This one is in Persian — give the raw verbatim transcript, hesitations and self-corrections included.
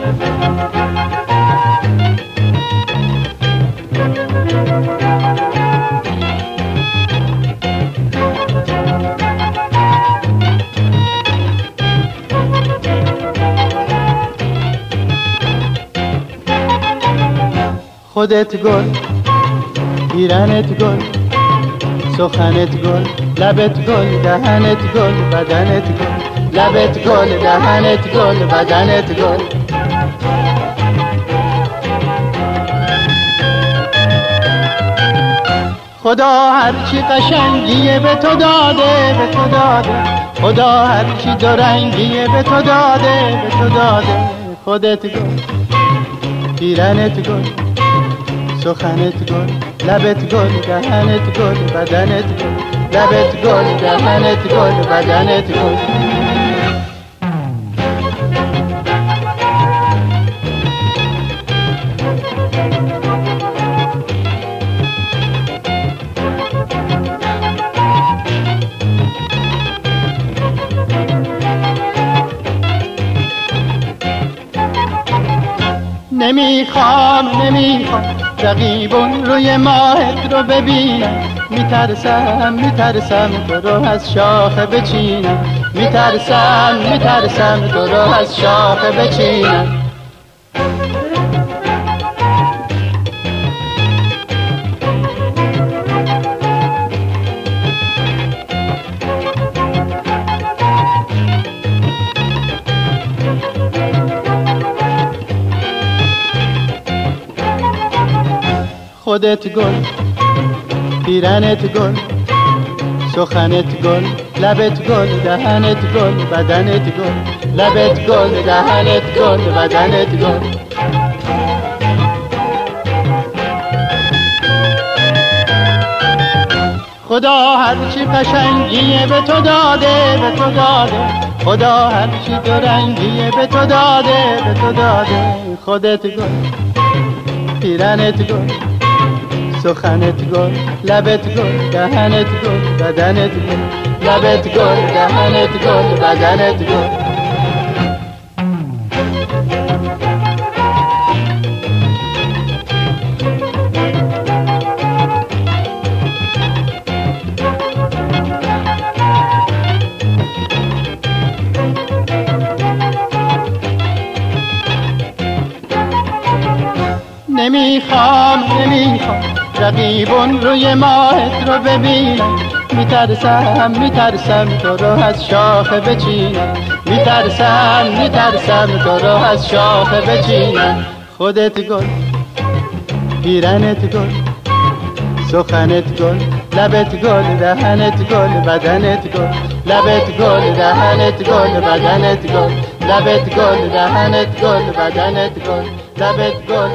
خودت گل، پیرنت گل، سخنت گل، لبت گل، دهنت گل، بدنت گل، لبت گل، دهنت گل، بدنت گل. خدا هرچی قشنگیه به تو داده، به تو داده. خدا هرچی دو رنگیه به تو داده، به تو داده. خودت گل، پیرنت گل، سخنت گل، لبت گل، دهنت گل، بدنت گل، لبت گل، دهنت گل، بدنت گل. نمیخوام نمیخوام رقیبون روی ماهت رو ببینم، میترسم میترسم تو رو از شاخه بچینم، میترسم میترسم تو رو از شاخه بچینم. خودت گل، پیرنت گل، سخنت گل، لبت گل، دهنت گل، بدنت گل، لبت گل، دهنت گل، بدنت گل. خدا هرچی قشنگیه به تو داده، به تو داده. خدا هرچی دو رنگیه به تو داده، به تو داده. خودت گل، پیرنت گل، سخنت گل، لبت گل، دهنت گل، بدنت گل، لبت گل، دهنت گل، بدنت گل. نمیخوام نمیخوام رقیبون روی ماهت رو ببینم، میترسم میترسم تو رو از شاخه بچینم، میترسم میترسم تو رو از شاخه بچینم. خودت گل، پیرنت گل، سخنت گل، لبت گل، دهنت گل، بدنت گل، لبت گل، دهنت گل، بدنت گل، لبت گل، دهنت گل، بدنت گل، لبت گل.